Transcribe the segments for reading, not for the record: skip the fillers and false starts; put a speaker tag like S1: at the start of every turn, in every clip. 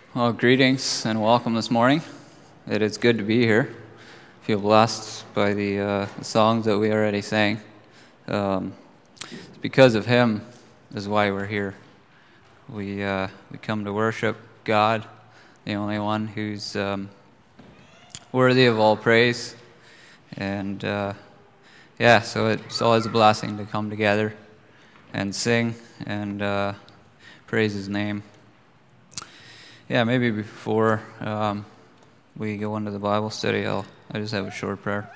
S1: Well, greetings and welcome this morning. It is good to be here. I feel blessed by the songs that we already sang. It's because of Him is why we're here. We come to worship God, the only one who's worthy of all praise. And so it's always a blessing to come together and sing and praise His name. Yeah, maybe before we go into the Bible study, I just have a short prayer.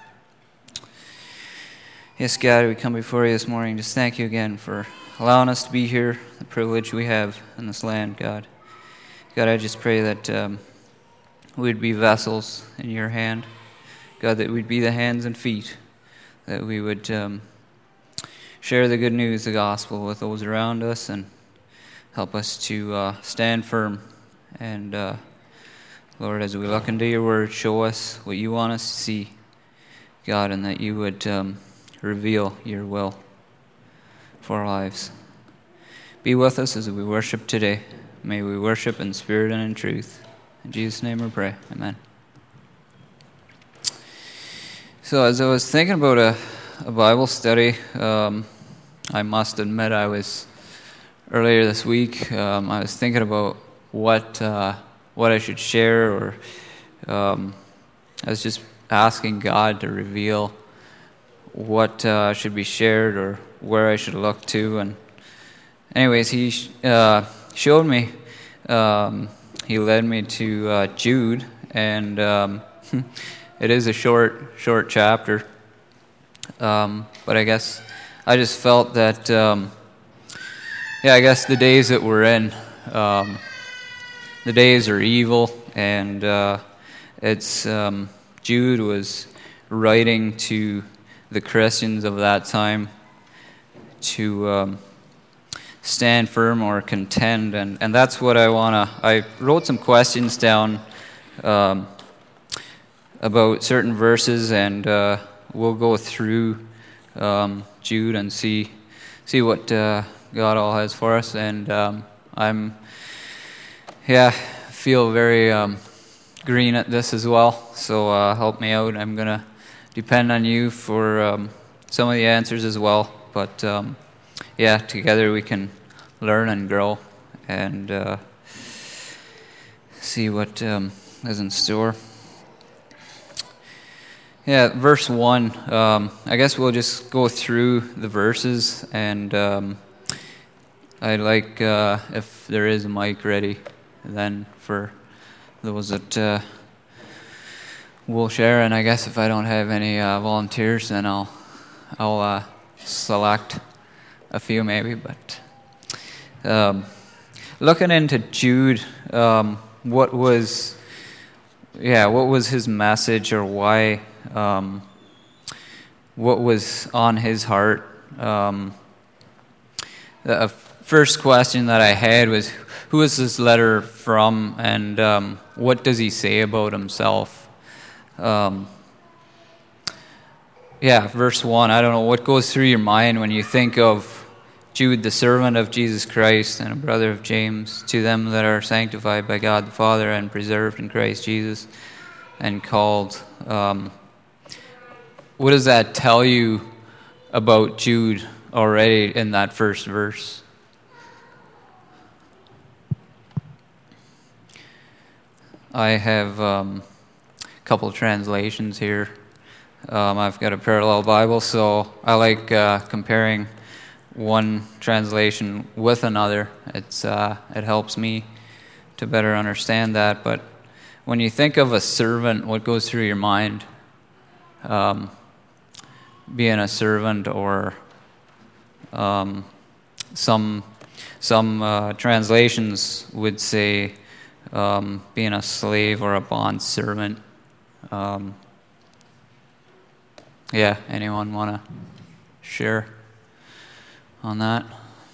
S1: Yes, God, we come before you this morning. Just thank you again for allowing us to be here, the privilege we have in this land, God. God, I just pray that we'd be vessels in your hand. God, that we'd be the hands and feet, that we would share the good news, the gospel, with those around us and help us to stand firm. And Lord, as we look into your word, show us what you want us to see, God, and that you would reveal your will for our lives. Be with us as we worship today. May we worship in spirit and in truth. In Jesus' name we pray. Amen. So as I was thinking about a Bible study, I must admit earlier this week, I was thinking about what I should share, or I was just asking God to reveal what should be shared or where I should look to. And anyways, He showed me. He led me to Jude, and it is a short chapter. But I guess I just felt that I guess the days that we're in. The days are evil, and it's Jude was writing to the Christians of that time to stand firm or contend, and that's what I wrote some questions down about certain verses, and we'll go through Jude and see what God all has for us, and feel very green at this as well, so help me out. I'm going to depend on you for some of the answers as well, but together we can learn and grow and see what is in store. Verse 1, I guess we'll just go through the verses, and I'd like, if there is a mic ready, then for those that will share, and I guess if I don't have any volunteers, then I'll select a few maybe. But looking into Jude, what was his message, or why? What was on his heart? The first question that I had was, who is this letter from, and what does he say about himself? Verse 1, I don't know, what goes through your mind when you think of Jude, the servant of Jesus Christ and a brother of James, to them that are sanctified by God the Father and preserved in Christ Jesus and called. What does that tell you about Jude already in that first verse? I have a couple of translations here. I've got a parallel Bible, so I like comparing one translation with another. It helps me to better understand that. But when you think of a servant, what goes through your mind? Being a servant, or some translations would say being a slave or a bond servant. Anyone want to share on that?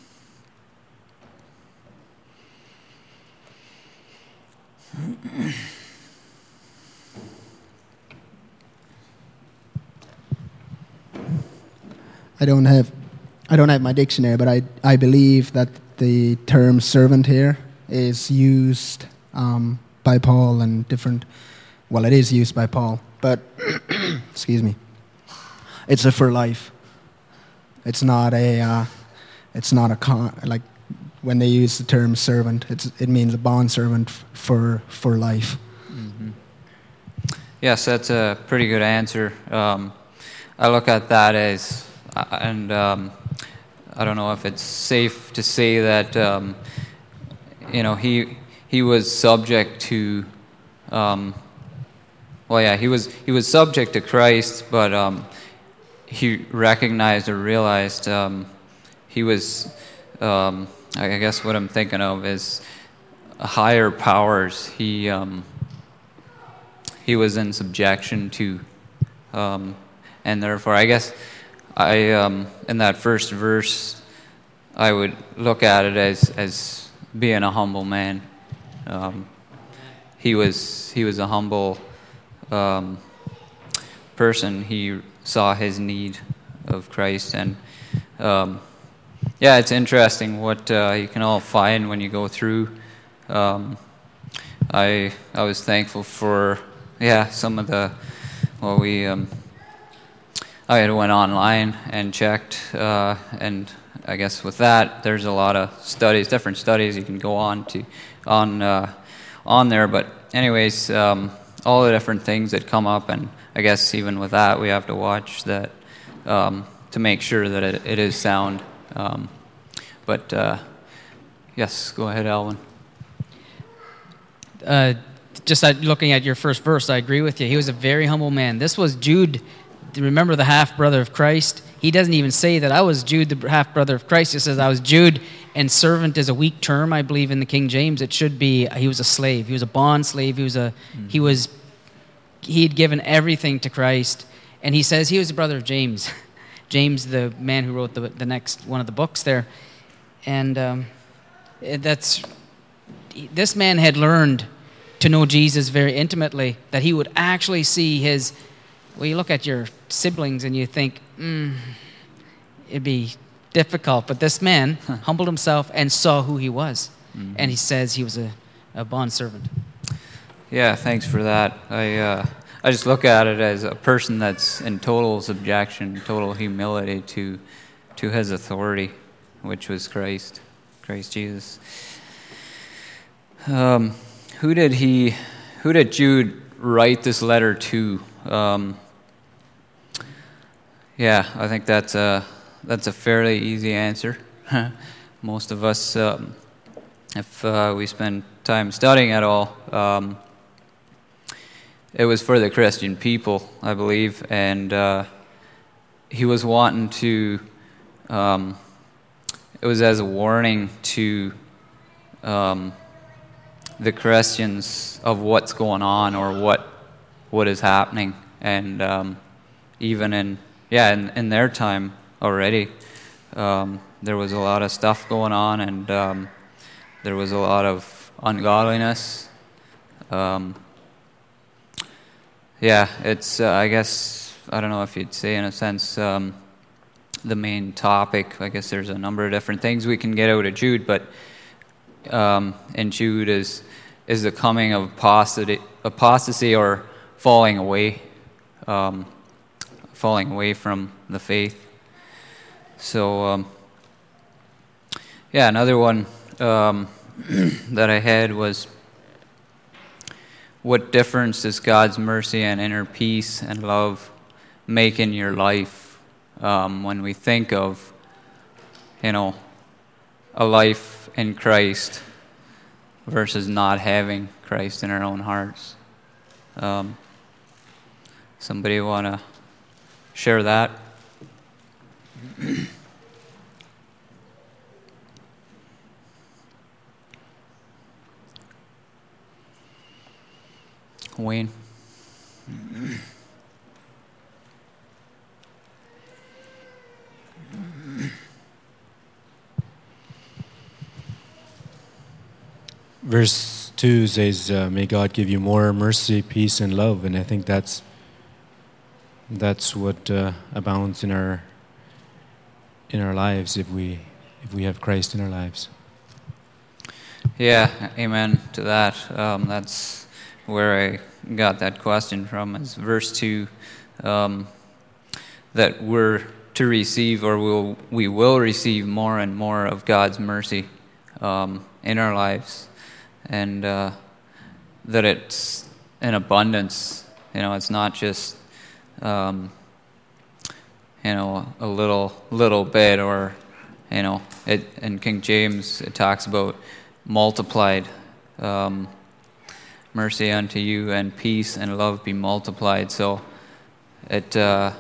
S2: I don't have my dictionary, but I believe that the term servant here is used by Paul and different. Well, it is used by Paul, but excuse me. It's a for life. It's not a. Like when they use the term servant. It means a bond servant for life.
S1: Mm-hmm. Yes, that's a pretty good answer. I look at that as, and I don't know if it's safe to say that he was subject to. He was subject to Christ, but he recognized or realized he was. I guess what I'm thinking of is higher powers. He was in subjection to, and therefore, I guess in that first verse, I would look at it as being a humble man. He was a humble person. He saw his need of Christ, and it's interesting what you can all find when you go through. I was thankful for some of the I had went online and checked, and I guess with that there's a lot of different studies you can go on there. But anyways, all the different things that come up, and I guess even with that we have to watch that to make sure that it is sound. Yes, go ahead, Alvin.
S3: Just looking at your first verse, I agree with you. He was a very humble man. This was Jude, remember, the half-brother of Christ? He doesn't even say that I was Jude, the half-brother of Christ. He says I was Jude, and servant is a weak term, I believe, in the King James. It should be he was a slave. He was a bond slave. He had given everything to Christ, and he says he was the brother of James. James, the man who wrote the next one of the books there. And this man had learned to know Jesus very intimately, that he would actually see his. Well, you look at your siblings and you think, it'd be difficult. But this man humbled himself and saw who he was. Mm-hmm. And he says he was a bond servant.
S1: Yeah, thanks for that. I just look at it as a person that's in total subjection, total humility to his authority, which was Christ Jesus. Who did Jude write this letter to? I think that's a fairly easy answer. Most of us, if we spend time studying at all, it was for the Christian people, I believe, and he was wanting to. It was as a warning to the Christians of what's going on or what is happening, and even in their time already, there was a lot of stuff going on, and there was a lot of ungodliness. It's I guess I don't know if you'd say in a sense the main topic. I guess there's a number of different things we can get out of Jude, but in Jude is the coming of apostasy or falling away from the faith. So another one that I had was, what difference does God's mercy and inner peace and love make in your life when we think of a life in Christ versus not having Christ in our own hearts? Somebody want to share that? Wayne.
S4: Verse 2 says, may God give you more mercy, peace, and love. And I think that's what abounds in our lives if we have Christ in our lives.
S1: Yeah, amen to that. That's where I got that question from, is verse 2, that we're to receive, or we will receive more and more of God's mercy in our lives, and that it's in abundance. It's not just a little bit, or it in King James it talks about multiplied mercy unto you, and peace and love be multiplied. So it's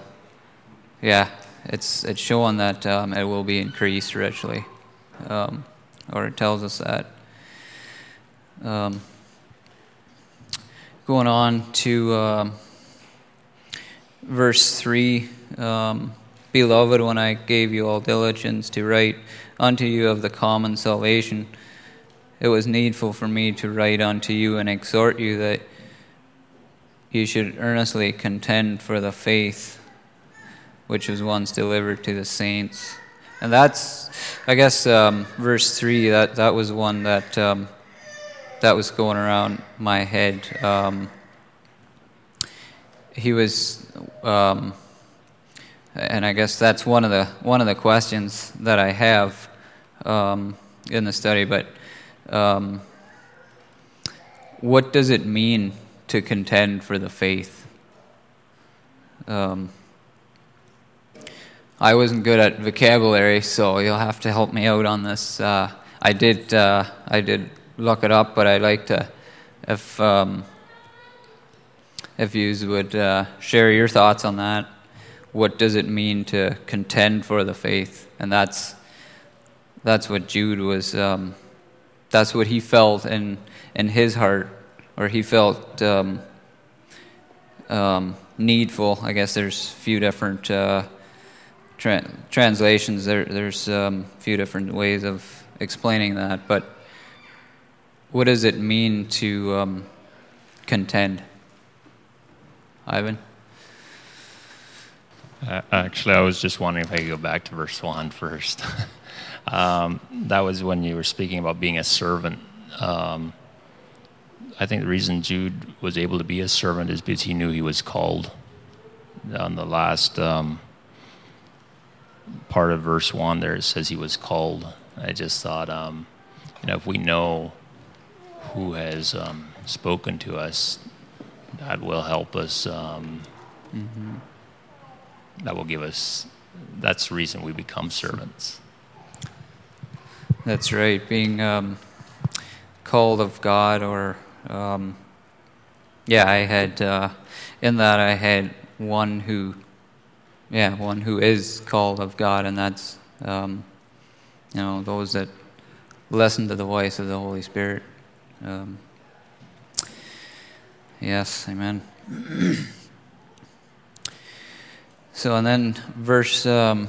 S1: showing that it will be increased richly, or it tells us that. Going on to verse 3, Beloved, when I gave you all diligence to write unto you of the common salvation, it was needful for me to write unto you and exhort you that you should earnestly contend for the faith which was once delivered to the saints. And that's, I guess, verse 3, that was one that was going around my head. He was, and I guess that's one of the questions that I have in the study. But what does it mean to contend for the faith? I wasn't good at vocabulary, so you'll have to help me out on this. I did look it up, but I'd like to, if you would share your thoughts on that. What does it mean to contend for the faith? And that's what Jude was. That's what he felt in his heart, or he felt needful. I guess there's a few different translations. There's a few different ways of explaining that. But what does it mean to contend? Ivan?
S5: Actually, I was just wondering if I could go back to verse 1 first. That was when you were speaking about being a servant. I think the reason Jude was able to be a servant is because he knew he was called. On the last part of verse 1 there, it says he was called. I just thought, if we know who has spoken to us, that will help us. That will give us, that's the reason we become servants.
S1: That's right. Being called of God, or I had in that I had one who is called of God, and that's those that listen to the voice of the Holy Spirit. Yes, amen. So, and then verse 3.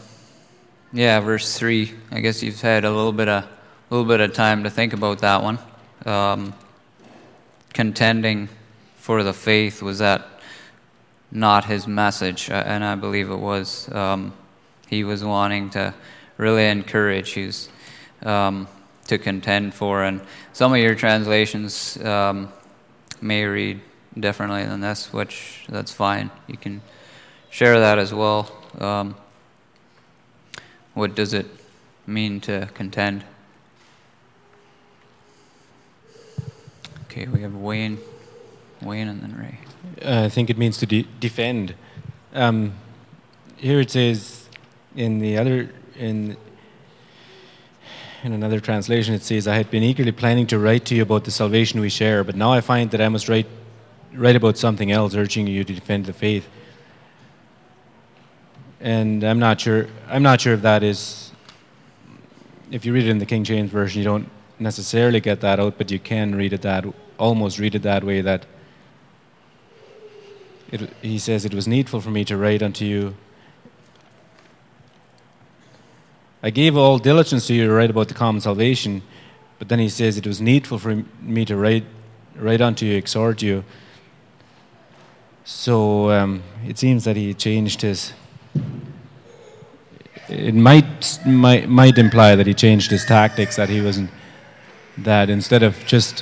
S1: I guess you've had a little bit of time to think about that one. Contending for the faith, was that not his message? And I believe it was. He was wanting to really encourage you to contend for. And some of your translations may read differently than this, which that's fine. You can share that as well. What does it mean to contend? Okay, we have Wayne, and then Ray.
S4: I think it means to defend. Here it says in another translation, it says, "I had been eagerly planning to write to you about the salvation we share, but now I find that I must write about something else, urging you to defend the faith." And I'm not sure if that is, if you read it in the King James Version, you don't necessarily get that out, but you can almost read it that way, that he says, "It was needful for me to write unto you. I gave all diligence to you to write about the common salvation," but then he says, "It was needful for me to write unto you, exhort you." So it seems that he changed his. It might imply that he changed his tactics, that he wasn't that instead of just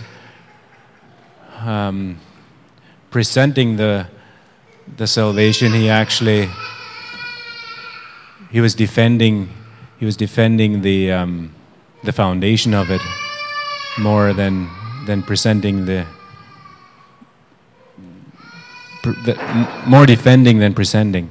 S4: presenting the salvation, he was defending the foundation of it more than presenting more defending than presenting.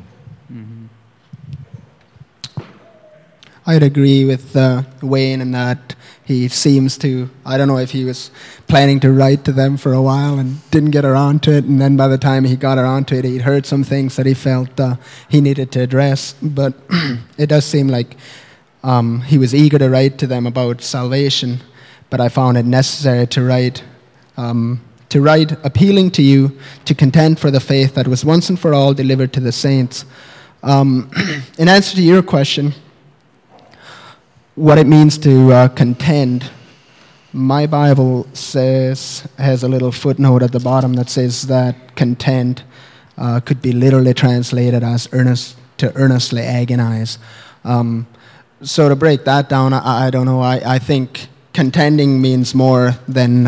S2: I'd agree with Wayne in that he seems to, I don't know if he was planning to write to them for a while and didn't get around to it, and then by the time he got around to it, he'd heard some things that he felt he needed to address. But it does seem like he was eager to write to them about salvation, but I found it necessary to write appealing to you to contend for the faith that was once and for all delivered to the saints. In answer to your question, what it means to contend, my Bible has a little footnote at the bottom that says that contend could be literally translated as earnestly agonize. So to break that down, I don't know. I think contending means more than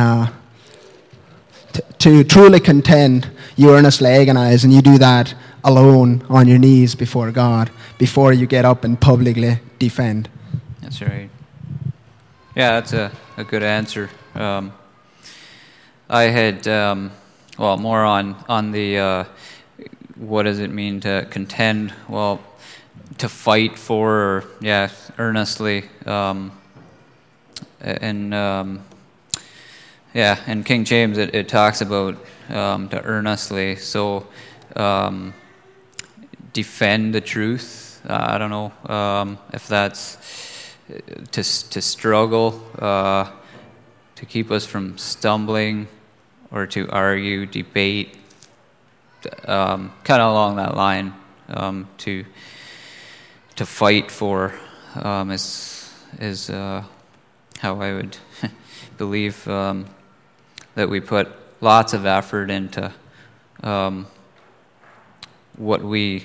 S2: to truly contend. You earnestly agonize, and you do that alone on your knees before God before you get up and publicly defend.
S1: That's right. Yeah, that's a good answer. I had, more on the what does it mean to contend? Well, to fight for, or, earnestly. In King James it talks about to earnestly. So defend the truth. I don't know if that's to struggle, to keep us from stumbling, or to argue, debate, kind of along that line. To fight for is how I would believe that we put lots of effort into what we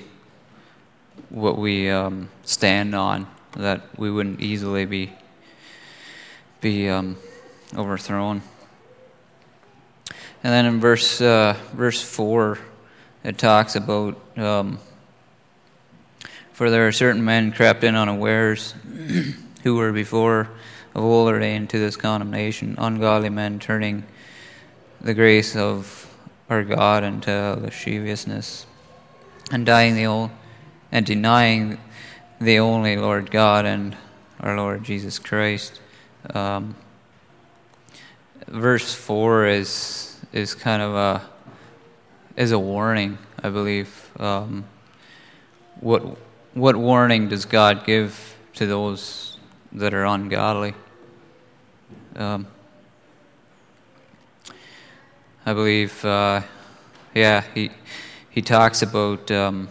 S1: stand on, that we wouldn't easily be overthrown. And then in verse 4, it talks about, for there are certain men crept in unawares, who were before of old ordained to this condemnation, ungodly men turning the grace of our God into lasciviousness, and denying the only Lord God and our Lord Jesus Christ. Verse 4 is kind of a warning, I believe. What warning does God give to those that are ungodly? I believe, he talks about,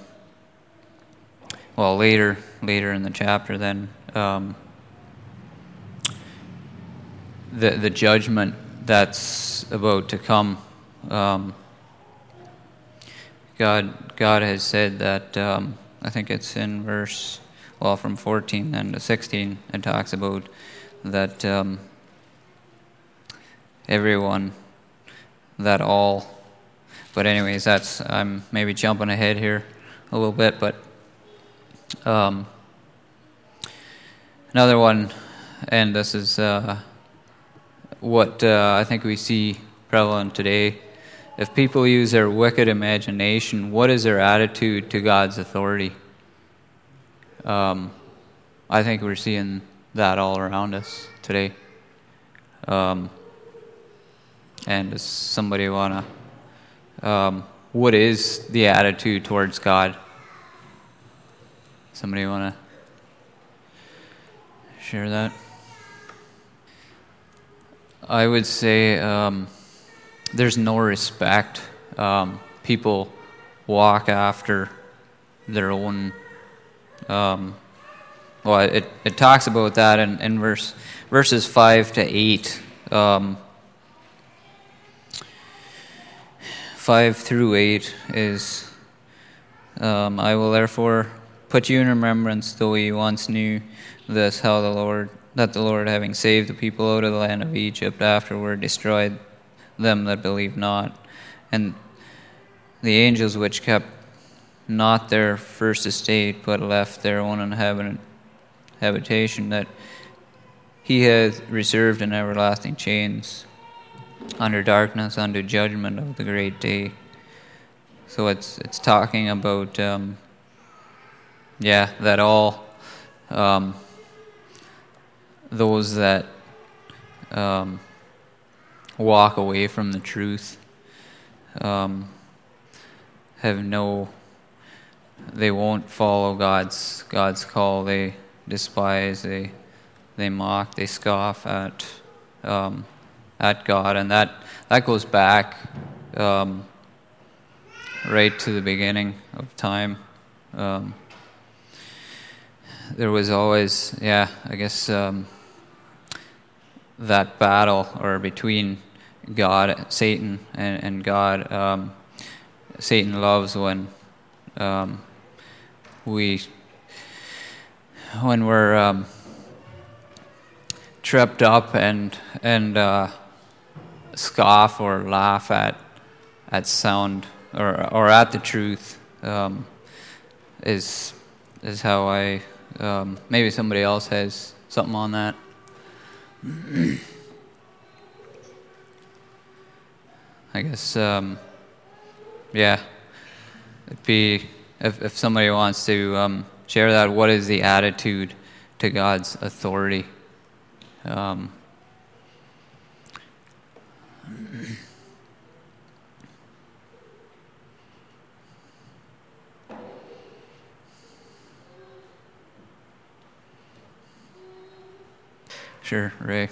S1: later in the chapter, then the judgment that's about to come. God has said that, I think it's in from 14 then to 16, it talks about that everyone, that all. But anyways, I'm maybe jumping ahead here a little bit, but another one, and this is what I think we see prevalent today. If people use their wicked imagination, what is their attitude to God's authority? I think we're seeing that all around us today. And does somebody want to... what is the attitude towards God? Somebody want to share that? I would say there's no respect. People walk after their own... it talks about that in verses 5 to 8. 5 through 8 is, I will therefore put you in remembrance, though you once knew this, how the Lord that the Lord, having saved the people out of the land of Egypt, afterward destroyed them that believed not. And the angels which kept not their first estate, but left their own habitation, that he hath reserved in everlasting chains, under darkness, unto judgment of the great day. So it's talking about, that all those that walk away from the truth they won't follow God's call. They despise, they mock, they scoff at God, and that goes back right to the beginning of time. There was always, that battle or between God, Satan, and God. Satan loves when we're tripped up and scoff or laugh at sound or at the truth. Is how I maybe somebody else has something on that. I guess it'd be if somebody wants to share that. What is the attitude to God's authority? Sure, Ray.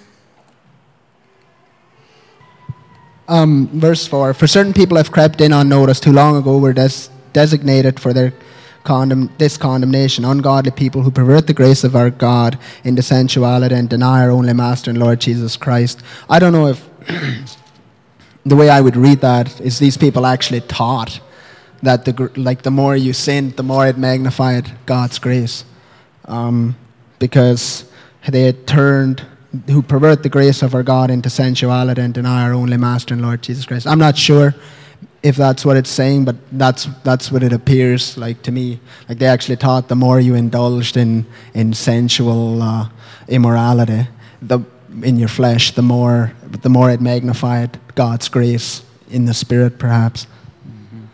S2: Verse 4, for certain people have crept in unnoticed who long ago were designated for their this condemnation, ungodly people who pervert the grace of our God into sensuality and deny our only Master and Lord Jesus Christ. I don't know if the way I would read that is these people actually taught that the more you sinned, the more it magnified God's grace, because they had turned, who pervert the grace of our God into sensuality and deny our only Master and Lord Jesus Christ. I'm not sure if that's what it's saying, but that's what it appears like to me. Like they actually taught the more you indulged in sensual immorality in your flesh, the more it magnified God's grace in the spirit, perhaps.
S1: Mm-hmm.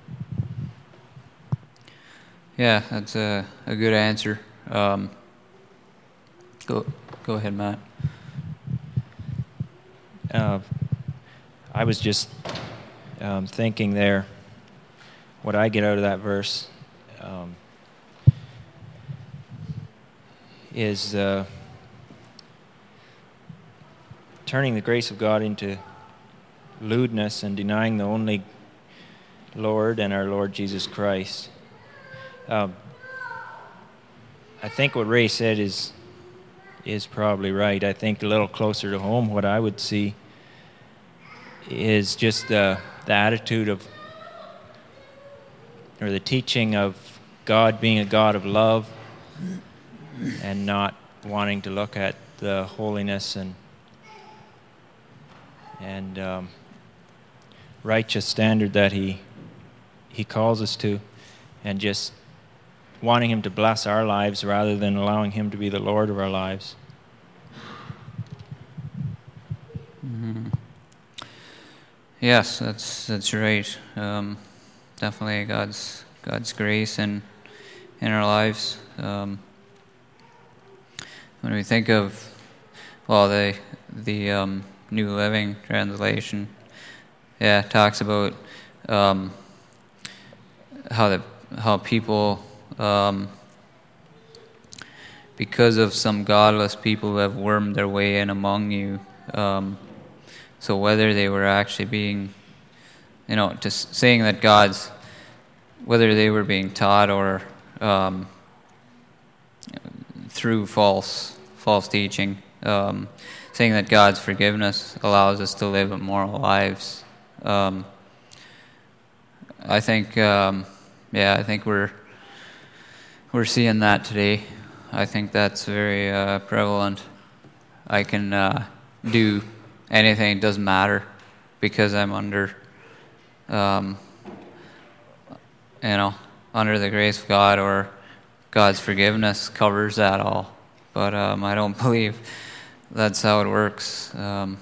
S1: Yeah, that's a good answer. Go ahead, Matt.
S6: I was just thinking there, what I get out of that verse is turning the grace of God into lewdness and denying the only Lord and our Lord Jesus Christ. I think what Ray said is probably right. I think a little closer to home, what I would see is just the attitude of, or the teaching of God being a God of love and not wanting to look at the holiness and righteous standard that He calls us to, and just wanting Him to bless our lives rather than allowing Him to be the Lord of our lives.
S1: Mm-hmm. Yes, that's right. Definitely God's grace in our lives. When we think of the New Living Translation, it talks about how people, because of some godless people who have wormed their way in among you. So whether they were actually being, just saying that whether they were being taught or through false teaching, saying that God's forgiveness allows us to live immoral lives. I think we're seeing that today. I think that's very prevalent. I can do anything. It doesn't matter because I'm under, under the grace of God, or God's forgiveness covers that all. But I don't believe that's how it works.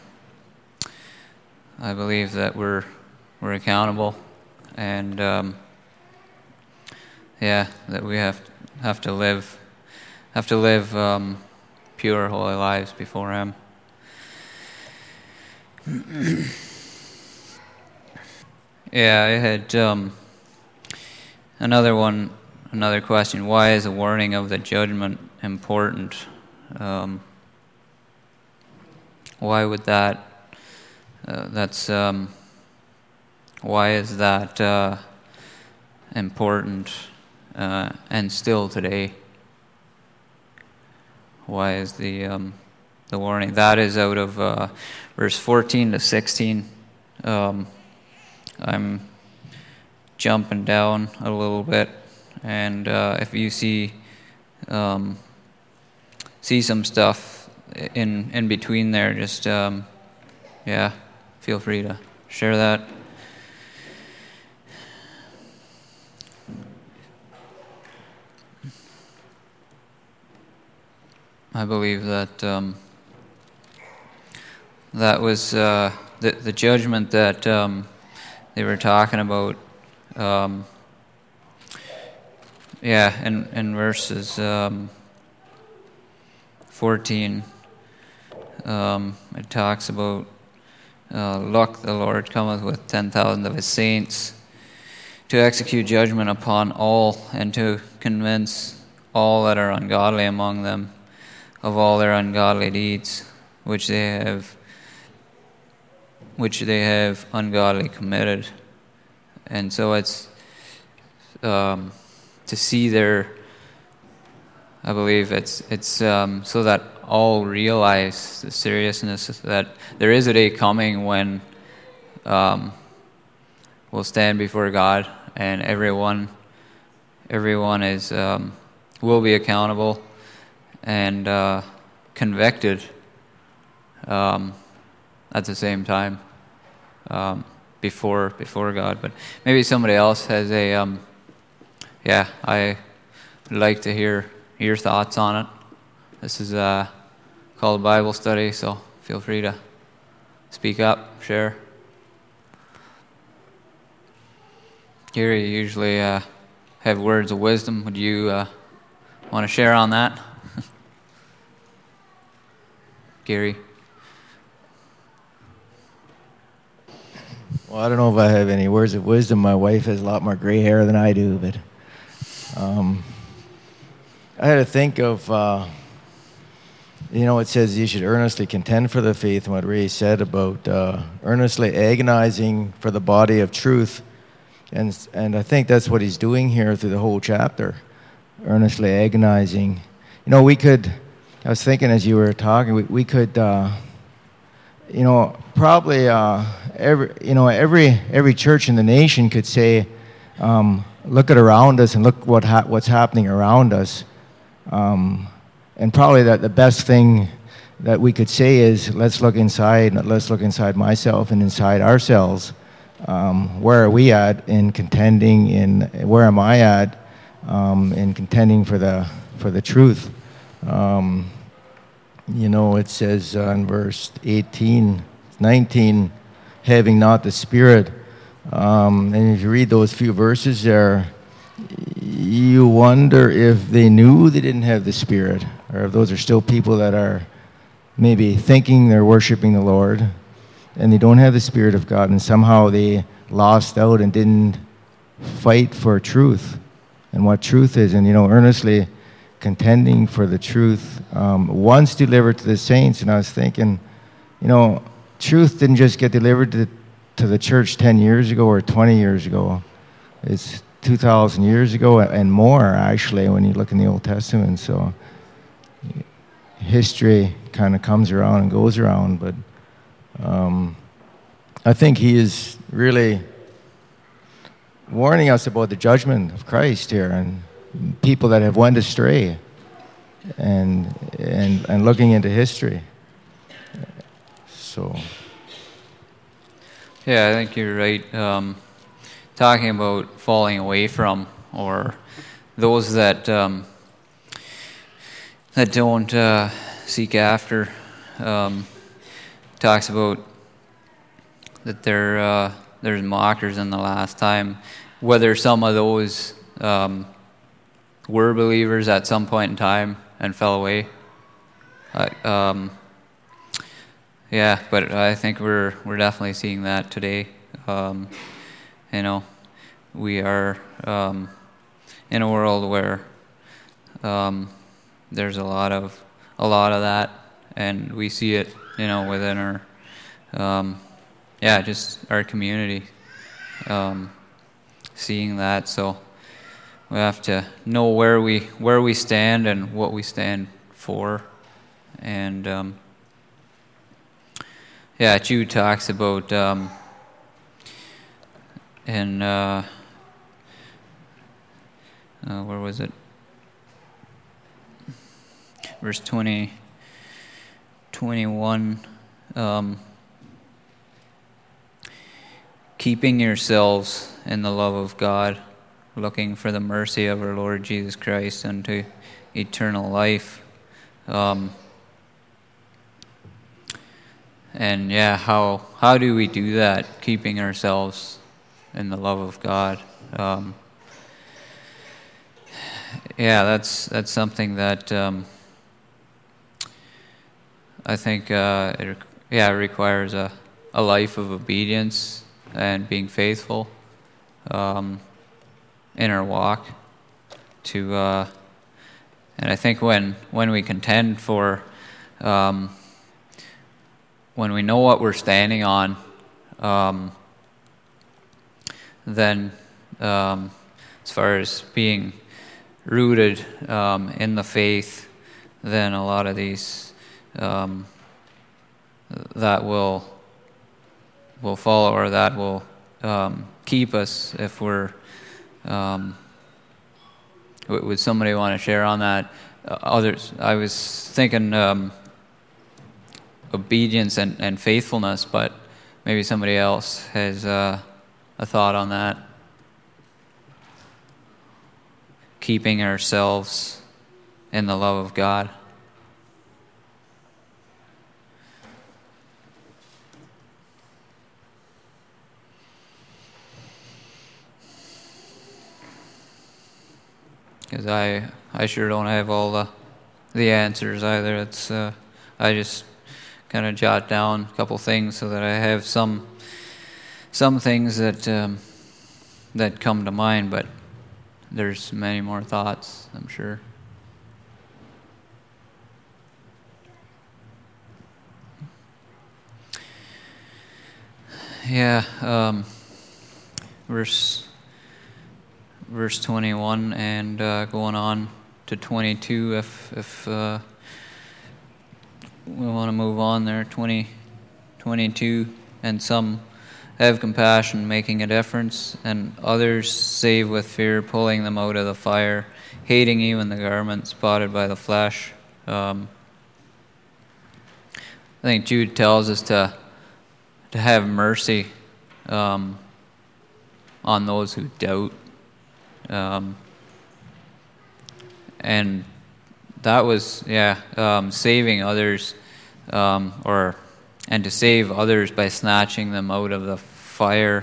S1: I believe that we're accountable, and that we have to live pure, holy lives before Him. Yeah, I had another question. Why is a warning of the judgment important? Why would that? Why is that important? And still today, why is the warning? That is out of verse 14 to 16. I'm jumping down a little bit, and if you see some stuff in between there, just feel free to share that. I believe that that was the judgment that they were talking about. In verses 14, it talks about, look, the Lord cometh with 10,000 of His saints to execute judgment upon all, and to convince all that are ungodly among them of all their ungodly deeds, which they have ungodly committed. And so it's to see their, I believe it's so that all realize the seriousness that there is a day coming when we'll stand before God, and everyone is will be accountable and convicted at the same time before God. But maybe somebody else has a I would like to hear your thoughts on it. This is called Bible study, so feel free to speak up, share. Gary, you usually have words of wisdom. Would you want to share on that? Gary?
S7: Well, I don't know if I have any words of wisdom. My wife has a lot more gray hair than I do, but I had to think of, it says you should earnestly contend for the faith, and what Ray said about earnestly agonizing for the body of truth. And I think that's what he's doing here through the whole chapter, earnestly agonizing. I was thinking as you were talking, we could, probably every church in the nation could say, look at around us and look what's happening around us. And probably that the best thing that we could say is, let's look inside myself and inside ourselves. Where are we at in contending? Where am I at in contending for the truth? It says in verse 19, having not the Spirit. And if you read those few verses there, you wonder if they knew they didn't have the Spirit, or if those are still people that are maybe thinking they're worshiping the Lord, and they don't have the Spirit of God, and somehow they lost out and didn't fight for truth and what truth is, and earnestly contending for the truth once delivered to the saints. And I was thinking, truth didn't just get delivered to the church 10 years ago or 20 years ago. It's 2,000 years ago and more, actually, when you look in the Old Testament. So history kind of comes around and goes around, but I think he is really warning us about the judgment of Christ here, and people that have went astray, and looking into history. So,
S1: Yeah, I think you're right. Talking about falling away from, or those that that don't seek after, talks about that there's mockers in the last time. Whether some of those were believers at some point in time and fell away. Yeah, but I think we're definitely seeing that today. We are in a world where there's a lot of that, and we see it, within our just our community, seeing that. So we have to know where we stand and what we stand for, and Jude talks about in where was it? Verse 20, 21. Keeping yourselves in the love of God, looking for the mercy of our Lord Jesus Christ unto eternal life. And how do we do that? Keeping ourselves in the love of God. That's something that I think it requires a life of obedience and being faithful in our walk. And I think when we contend for, when we know what we're standing on, then as far as being rooted in the faith, then a lot of these that will follow, or that will keep us if we're. Would somebody want to share on that? Others, I was thinking obedience and faithfulness, but maybe somebody else has a thought on that. Keeping ourselves in the love of God. Because I sure don't have all the answers either. It's I just kind of jot down a couple things so that I have some things that that come to mind, but there's many more thoughts, I'm sure. Verse 21 and going on to 22, if we want to move on there. 22, and some have compassion, making a difference, and others save with fear, pulling them out of the fire, hating even the garment spotted by the flesh. I think Jude tells us to have mercy on those who doubt. And that was saving others, and to save others by snatching them out of the fire.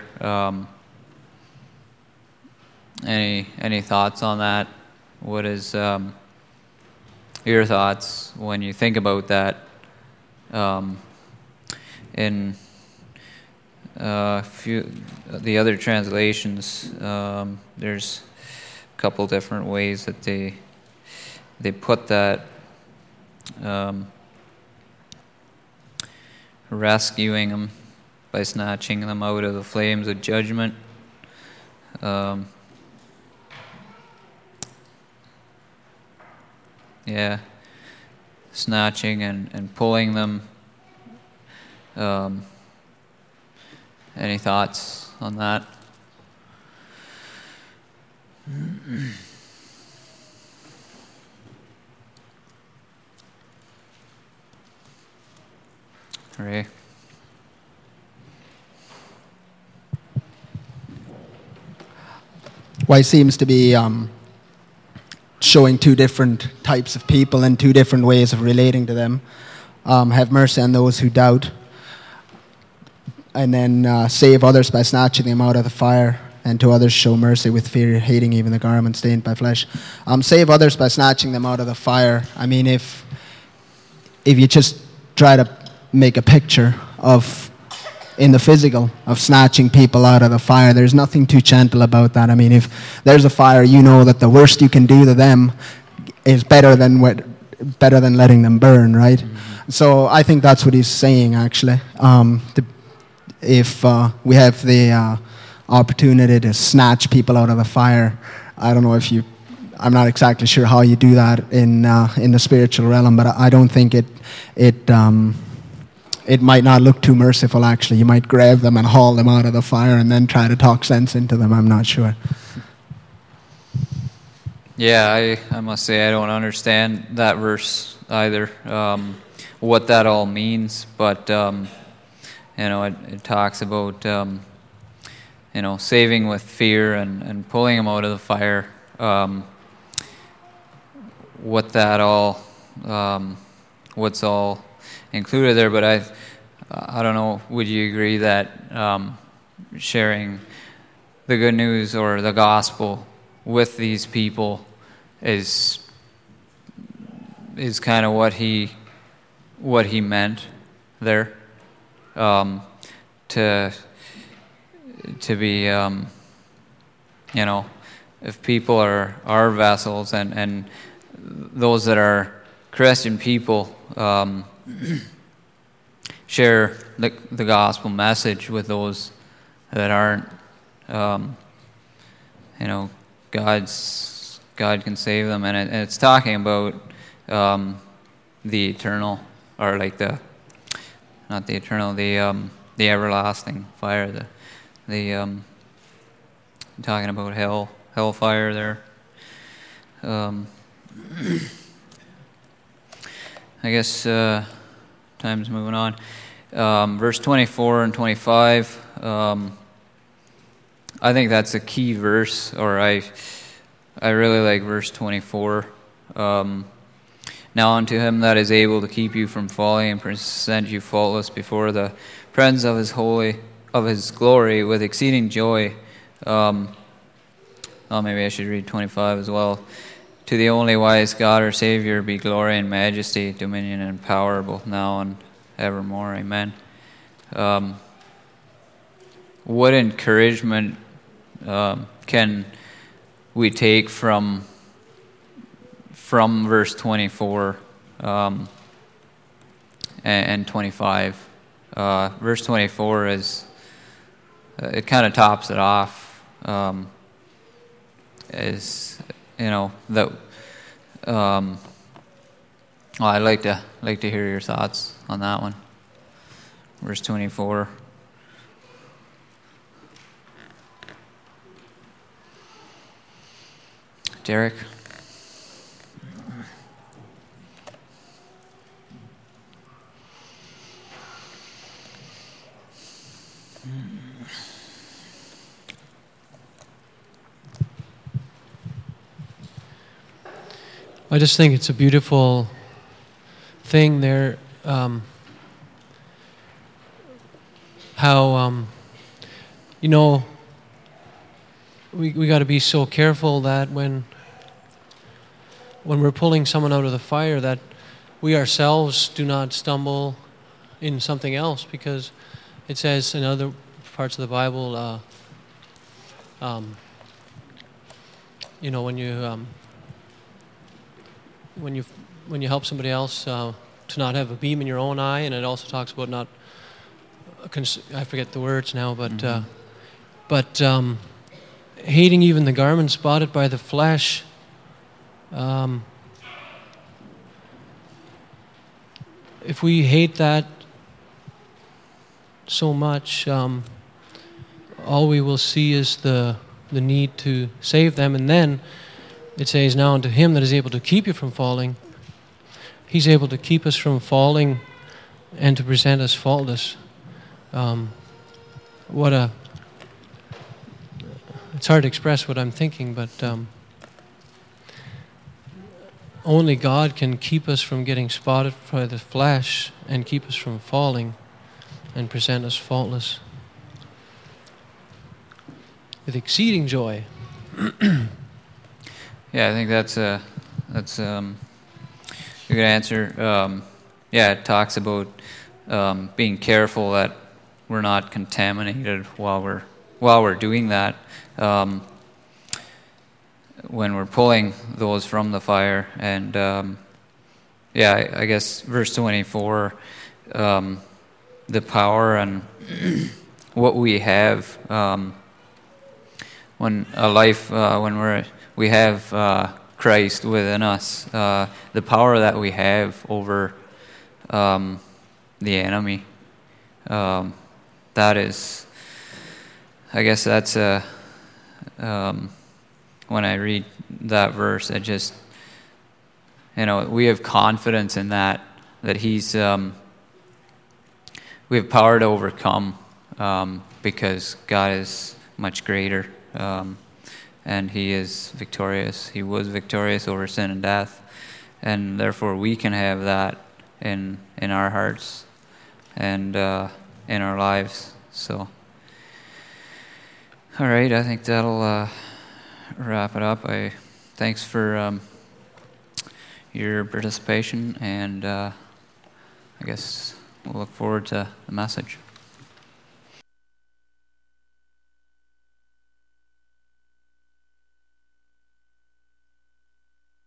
S1: Any thoughts on that? What is your thoughts when you think about that? In the other translations, there's a couple different ways that they put that. Rescuing them by snatching them out of the flames of judgment. Snatching and pulling them. Any thoughts on that? Ray?
S2: Why seems to be showing two different types of people and two different ways of relating to them. Have mercy on those who doubt, and then save others by snatching them out of the fire, and to others show mercy with fear, hating even the garment stained by flesh. Save others by snatching them out of the fire. I mean, if you just try to make a picture of, in the physical, of snatching people out of the fire, there's nothing too gentle about that. I mean, if there's a fire, you know that the worst you can do to them is better than letting them burn, right? Mm-hmm. So I think that's what he's saying, actually. If we have the opportunity to snatch people out of the fire, I don't know if you, I'm not exactly sure how you do that in the spiritual realm, but I don't think it might not look too merciful, actually. You might grab them and haul them out of the fire and then try to talk sense into them. I'm not sure.
S1: Yeah, I must say I don't understand that verse either, what that all means. But, it talks about, saving with fear and pulling them out of the fire. What that all, what's all included there, but I don't know, would you agree that sharing the good news or the gospel with these people is kind of what he meant there, to be if people are our vessels and those that are Christian people share the gospel message with those that aren't. God can save them, and it's talking about the eternal, or like not the eternal, the everlasting fire. Talking about hellfire there. I guess time's moving on. Verse 24 and 25. I think that's a key verse, or I really like verse 24. Now unto him that is able to keep you from falling and present you faultless before the presence of his glory with exceeding joy. Maybe I should read 25 as well. To the only wise God our Savior be glory and majesty, dominion and power, both now and evermore. Amen. What encouragement can we take from verse 24 and 25? Verse 24 is, it kind of tops it off. That I'd like to hear your thoughts on that one. Verse 24. Derek.
S8: I just think it's a beautiful thing there, how, we got to be so careful that when we're pulling someone out of the fire, that we ourselves do not stumble in something else, because it says in other parts of the Bible, when you help somebody else to not have a beam in your own eye, and it also talks about not, I forget the words now, but hating even the garment spotted by the flesh. If we hate that so much, all we will see is the need to save them, and then it says, now unto him that is able to keep you from falling. He's able to keep us from falling and to present us faultless. it's hard to express what I'm thinking, but only God can keep us from getting spotted by the flesh and keep us from falling and present us faultless with exceeding joy.
S1: Yeah, I think that's a good answer. Yeah, it talks about being careful that we're not contaminated while we're doing that. When we're pulling those from the fire, and yeah, I guess verse 24, the power and what we have when a life when we have Christ within us, the power that we have over the enemy. That is, I guess that's a. When I read that verse, it just, we have confidence in that He's, we have power to overcome because God is much greater, and He is victorious. He was victorious over sin and death, and therefore we can have that in our hearts and in our lives. So, all right, I think that'll wrap it up. Thanks for your participation, and I guess we'll look forward to the message.